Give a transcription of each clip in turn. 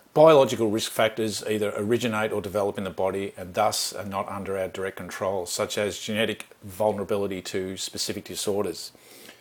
Biological risk factors either originate or develop in the body and thus are not under our direct control, such as genetic vulnerability to specific disorders.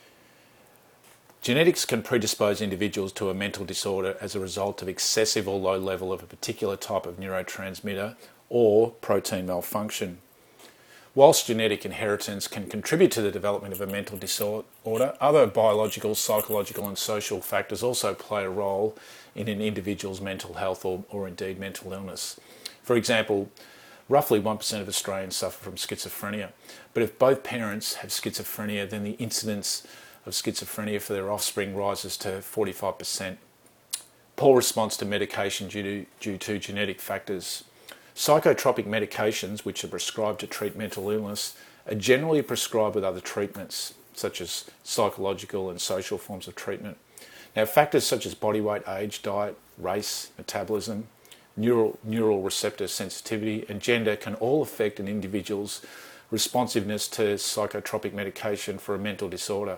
Genetics can predispose individuals to a mental disorder as a result of excessive or low level of a particular type of neurotransmitter or protein malfunction. Whilst genetic inheritance can contribute to the development of a mental disorder, other biological, psychological and social factors also play a role in an individual's mental health or indeed mental illness. For example, roughly 1% of Australians suffer from schizophrenia, but if both parents have schizophrenia, then the incidence of schizophrenia for their offspring rises to 45%. Poor response to medication due to genetic factors. Psychotropic medications, which are prescribed to treat mental illness, are generally prescribed with other treatments, such as psychological and social forms of treatment. Now, factors such as body weight, age, diet, race, metabolism, neural receptor sensitivity, and gender can all affect an individual's responsiveness to psychotropic medication for a mental disorder.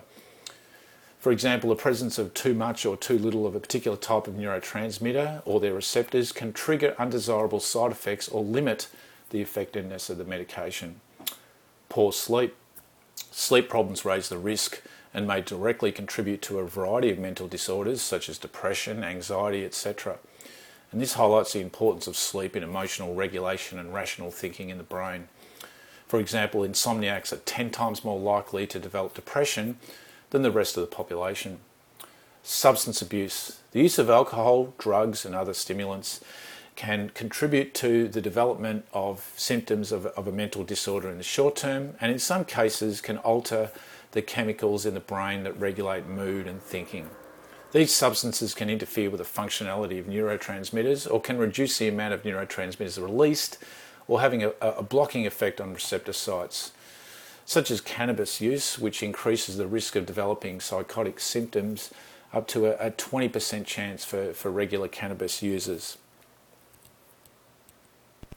For example, the presence of too much or too little of a particular type of neurotransmitter or their receptors can trigger undesirable side effects or limit the effectiveness of the medication. Poor sleep. Sleep problems raise the risk and may directly contribute to a variety of mental disorders such as depression, anxiety, etc. And this highlights the importance of sleep in emotional regulation and rational thinking in the brain. For example, insomniacs are 10 times more likely to develop depression than the rest of the population. Substance abuse. The use of alcohol, drugs and other stimulants can contribute to the development of symptoms of a mental disorder in the short term, and in some cases can alter the chemicals in the brain that regulate mood and thinking. These substances can interfere with the functionality of neurotransmitters or can reduce the amount of neurotransmitters released or having a blocking effect on receptor sites, such as cannabis use, which increases the risk of developing psychotic symptoms up to a 20% chance for regular cannabis users.